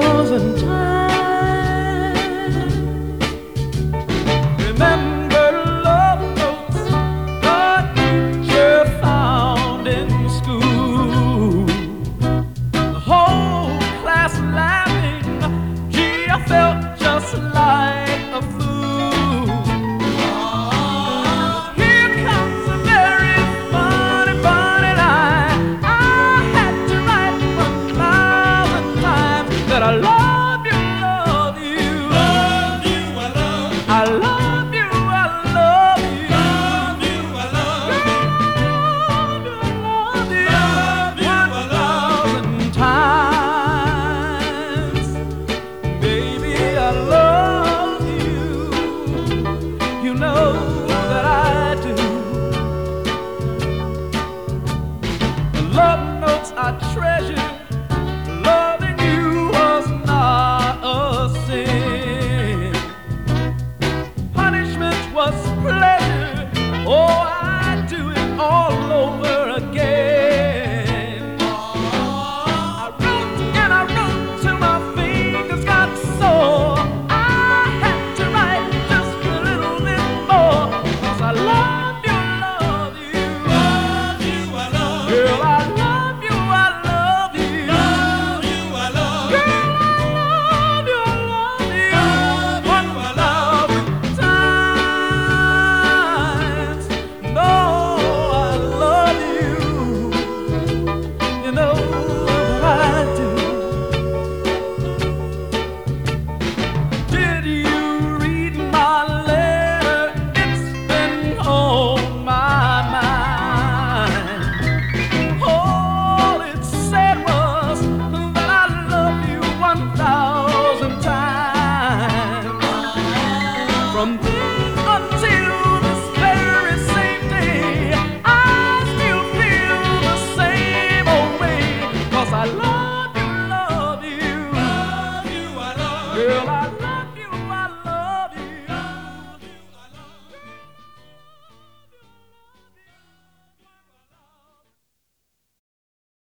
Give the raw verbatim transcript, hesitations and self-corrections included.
thousand times. Remember love notes the teacher found in school. The whole class laughing, gee, I felt just like a fool. Here comes a very funny, funny line. I had to write one thousand times that I love you, love you, Love you, I love you. I love you, I love you, Love you, I love you. love you, Love you, I one love you. thousand times. Baby, I love you. You know that I do. The love notes I treasure, loving you was not a sin. Punishment was pleasure, oh, I'd do it all over again. I wrote and I wrote till my fingers got sore. I had to write just a little bit more, 'cause I love you, love you. Love you, I love you. Girl, I love you, I love you. Love you, I love you. Girl, I love you, I love you. Love you, One I love you. thousand times. No, I love you. You know that I do. Did you read my letter? It's been on my mind. All it said was that I love you one thousand times. From then until this very same day, I still feel the same old way. 'Cause I love you, love you. Love you, I love you. Girl, I love